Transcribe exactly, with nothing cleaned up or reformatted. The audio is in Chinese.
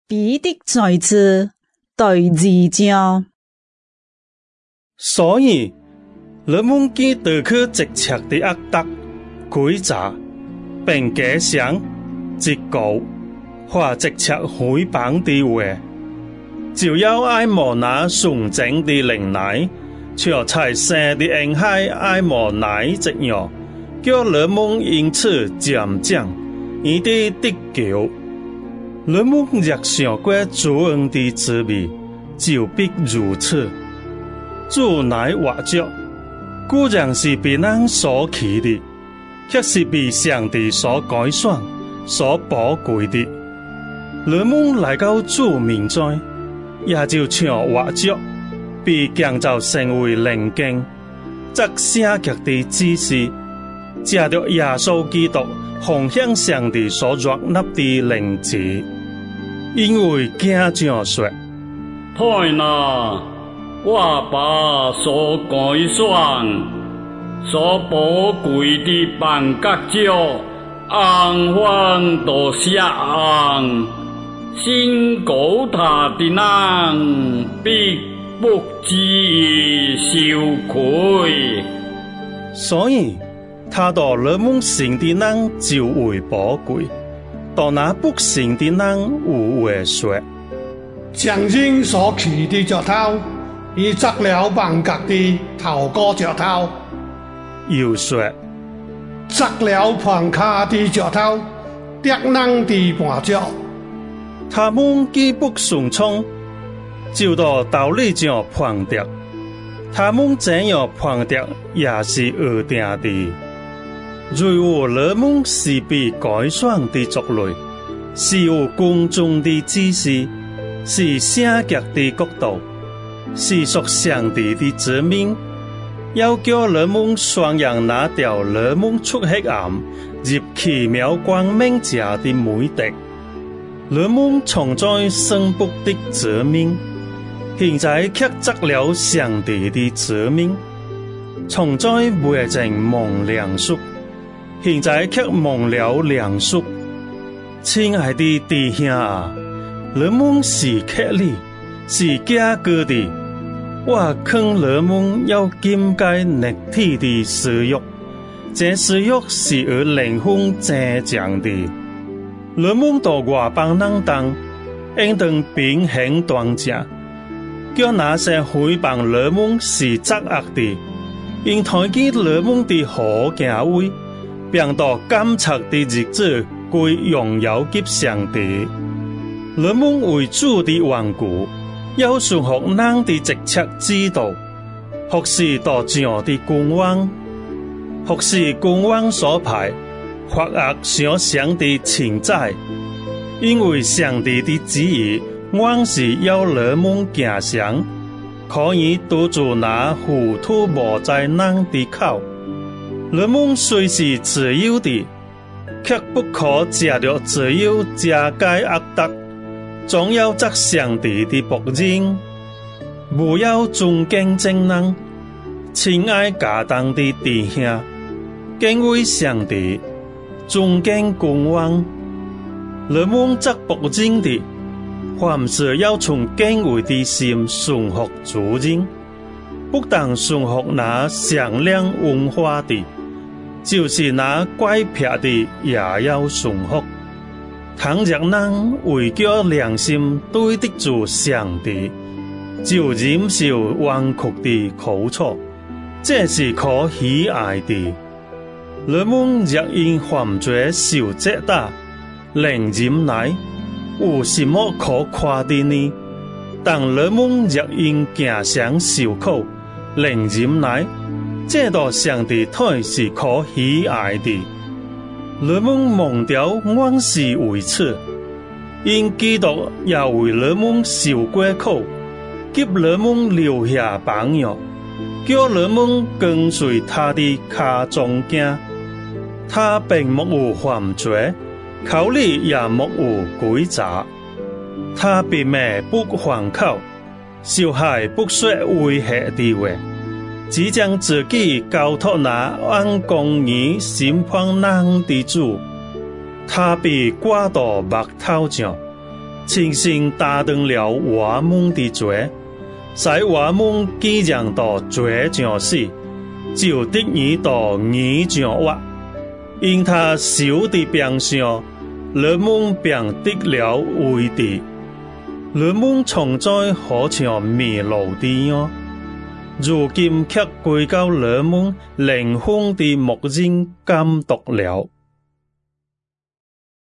彼得在此第二章。 所以，人們見到佢直尺的惡德、詭詐，並假想、折稿或直尺毀謗的話，就要愛慕那純正的靈奶，卻才生的恩海愛慕奶之藥，叫人們因此漸漸而地得救。人們若想過主恩的滋味，就必如此。主乃活着，固然是被人所棄的，卻是被上帝所改選、所寶貴的。人們來到主面前，也就像活着，被建造成為靈經，則聖潔的知識，藉着耶穌基督奉向上帝所悅納的靈子。因為經上說： 看哪，我把所改選、所寶貴的辦角石，安放到錫安，信靠他的人必不至於羞愧。 所以，他到人們信的人就為寶貴。到那不信的人有話說： 將人所棄的石頭，已作了辦角的頭哥石頭； 又說： 作了磐卡的石頭，敵人的絆腳。 他們既不順從，就到道理上絆跌。他們這樣絆跌也是惡定的。如果人們是被改選的族類，是有公眾的知識，是聖潔的國度，是屬上帝的子民，要叫人們宣揚那條人們出黑暗入奇妙光明者的美德。人們藏在神僕的子民，現在卻作了上帝的子民，藏在未曾蒙憐恤，現在卻蒙了憐恤。親愛的弟兄啊，人們是客里，是假哥的。我勸人們要禁戒肉體的私欲，這私欲是與靈魂爭戰的。人們到外邦人當，應當秉行端正，叫那些毀謗人們是作惡的，應抬舉人們的好行為，並到監察的日子歸榮耀給上帝。人們為主的緣故，要順服人的直尺之道，或是到這樣的君王，或是君王所派，或惡想上帝稱讚。因為上帝的旨意，原是要人們行善，可以堵住那糊塗無知人的口。人們雖是自由的，卻不可藉着自由遮蓋惡德，總要作上帝的僕人。不要尊敬眾人，親愛家當的弟兄，敬畏上帝，尊敬君王。人們作僕人的，凡事要從敬畏的心順服主人，不但順服那善良溫和的，就是那乖僻的也要順服。倘若人為叫良心對得住上帝，就忍受彎曲的苦楚，這是可喜愛的。人們若因犯罪受責打，能忍耐，有什麼可誇的呢？但人們若因行善受苦，能忍耐，這道上帝睇是可喜愛的。人們蒙召原是為此，因基督也為人們受過苦，給人們留下榜樣，叫人們跟隨他的腳蹤行。他並沒有犯罪，口裡也沒有詭詐。他並沒不還口，小孩不說威嚇的話，只將自己交託那按公義審判人的主。他被掛到木頭上， 亲身担当了我们的罪，使我們既然到罪上死，就得以到義上活。因他受的病傷，人們便得了慰藉。人們從在好像迷路的樣，如今卻歸到人們靈魂的牧人監督了。